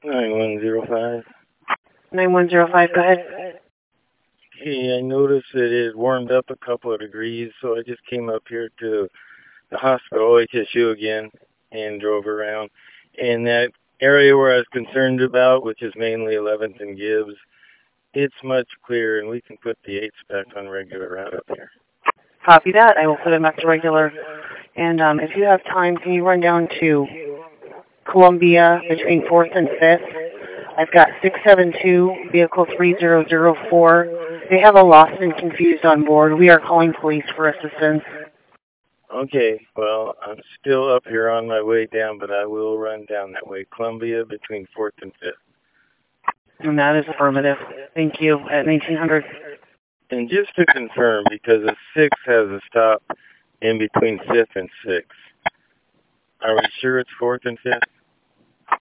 9105. 9105, go ahead. Hey, I noticed that it had warmed up a couple of degrees, so I just came up here to the hospital, HSU again, and drove around. And that area where I was concerned about, which is mainly 11th and Gibbs, it's much clearer, and we can put the 8s back on regular route up here. Copy that. I will put them back to regular. And if you have time, can you run down to Columbia between 4th and 5th? I've got 672, vehicle 3004. They have a lost and confused on board. We are calling police for assistance. Okay, well, I'm still up here on my way down, but I will run down that way. Columbia between 4th and 5th. And that is affirmative. Thank you. At 1900. And just to confirm, because a 6 has a stop in between 5th and 6th, are we sure it's 4th and 5th?